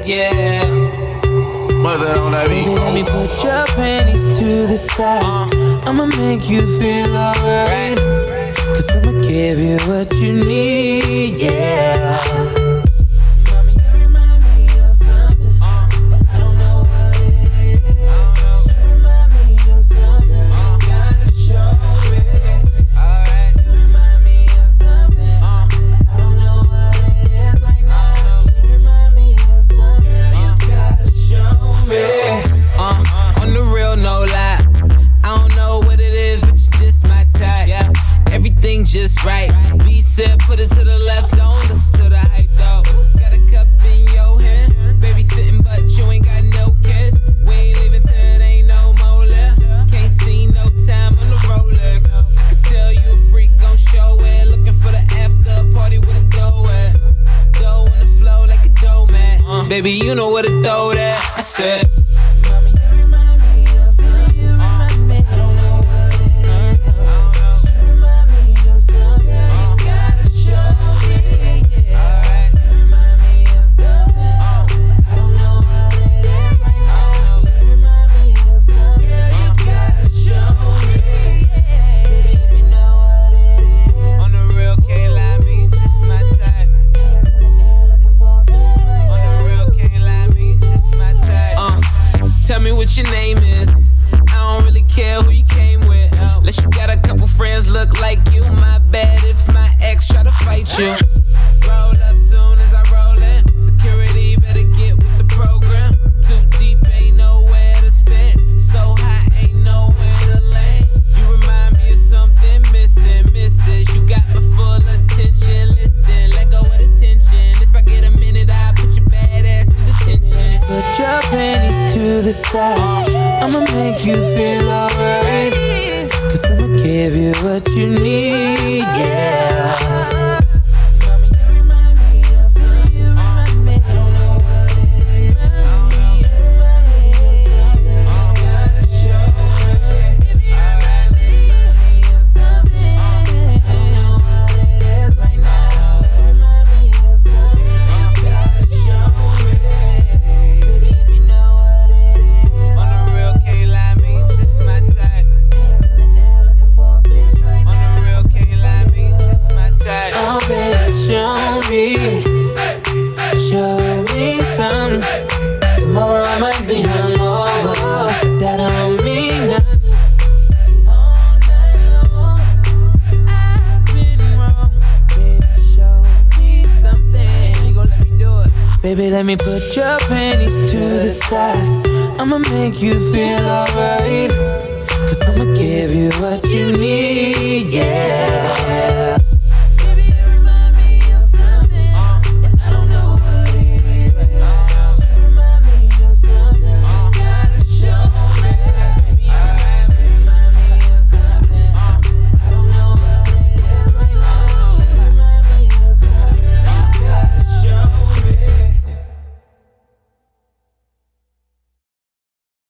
yeah. Baby, let me put your panties to the side. I'ma make you feel alright. Cause I'ma give you what you need, yeah. Mommy, you remind me of something, but I don't know what it is. You remind me of something, you gotta show me. You remind me of something, but I don't know what it is right now. You remind me of something, you gotta show me. On the real, no lie. I don't know what it is, but you just my type. Yeah. Everything just right. B said, put it to the left, don't listen to the hype though. Got a cup in your hand, baby sitting, but you ain't got no kiss. We ain't leaving till it ain't no more left. Can't see no time on the Rolex. I can tell you a freak, gon' show it. Looking for the after party with a dough at. Dough on the flow like a dough man. Baby, you know where to throw that. I said. Tell me what your name is. I don't really care who you came with. Unless you got a couple friends look like you. My bad if my ex try to fight you. Roll up soon as I roll in. Security better get with the program. Too deep, ain't nowhere to stand. So high, ain't nowhere to land. You remind me of something missing, misses. You got my full attention. Listen, let go of the tension. If I get a minute, I'll put your bad ass in detention. Put your panties to the side. I'ma make you feel alright. Cause I'ma give you what you need, yeah. Mommy, you remind me of something. You remind me. I don't know what it is. You remind me of something. You gotta show me. Baby, you remind me of something. I don't know what it is right now. You remind me of something. You gotta show me. Baby, if you know what it is. On the real, can't lie, me, just my type. Hands in the air looking for a bitch right now. On the real, can't lie, me, just my type. Oh baby, show me some. Tomorrow I might be hungover. That don't mean nothing. All night long, I've been wrong. Baby, show me something. You gon' let me do it. Baby, let me put your panties to the side. I'ma make you feel alright. Cause I'ma give you what you need, yeah.